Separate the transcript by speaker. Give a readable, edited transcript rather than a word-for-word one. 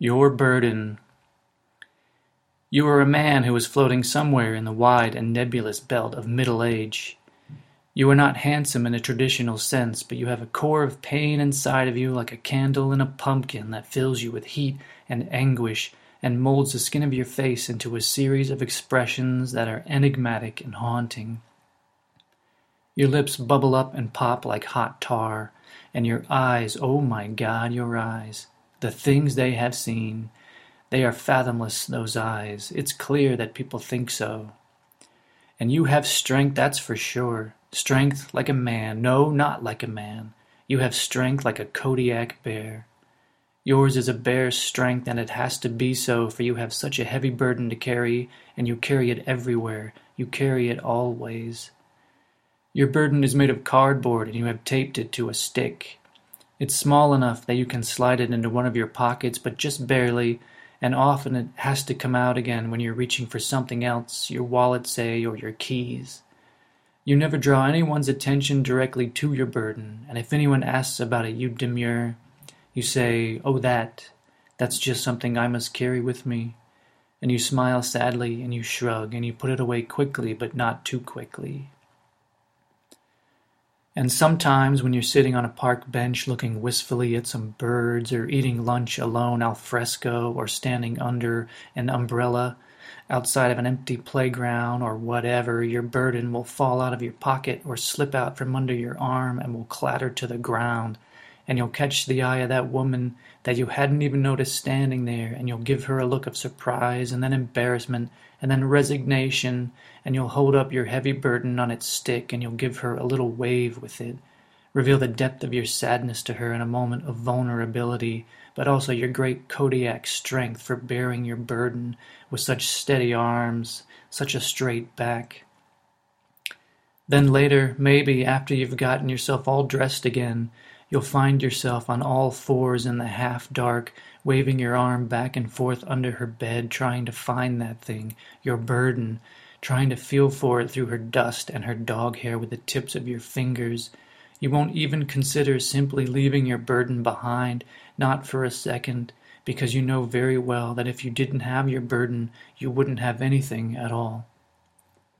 Speaker 1: Your burden. You are a man who is floating somewhere in the wide and nebulous belt of middle age. You are not handsome in a traditional sense, but you have a core of pain inside of you like a candle in a pumpkin that fills you with heat and anguish and molds the skin of your face into a series of expressions that are enigmatic and haunting. Your lips bubble up and pop like hot tar, and your eyes, oh my God, your eyes, the things they have seen. They are fathomless, those eyes. It's clear that people think so. And you have strength, that's for sure. Strength like a man. No, not like a man. You have strength like a Kodiak bear. Yours is a bear's strength, and it has to be so, for you have such a heavy burden to carry, and you carry it everywhere. You carry it always. Your burden is made of cardboard, and you have taped it to a stick. It's small enough that you can slide it into one of your pockets, but just barely, and often it has to come out again when you're reaching for something else, your wallet, say, or your keys. You never draw anyone's attention directly to your burden, and if anyone asks about it, you demur. You say, "Oh, that's just something I must carry with me." And you smile sadly, and you shrug, and you put it away quickly, but not too quickly. And sometimes when you're sitting on a park bench looking wistfully at some birds, or eating lunch alone al fresco, or standing under an umbrella outside of an empty playground, or whatever, your burden will fall out of your pocket or slip out from under your arm and will clatter to the ground, and you'll catch the eye of that woman that you hadn't even noticed standing there, and you'll give her a look of surprise, and then embarrassment, and then resignation, and you'll hold up your heavy burden on its stick, and you'll give her a little wave with it. Reveal the depth of your sadness to her in a moment of vulnerability, but also your great Kodiak strength for bearing your burden with such steady arms, such a straight back. Then later, maybe after you've gotten yourself all dressed again, you'll find yourself on all fours in the half-dark, waving your arm back and forth under her bed, trying to find that thing, your burden, trying to feel for it through her dust and her dog hair with the tips of your fingers. You won't even consider simply leaving your burden behind, not for a second, because you know very well that if you didn't have your burden, you wouldn't have anything at all.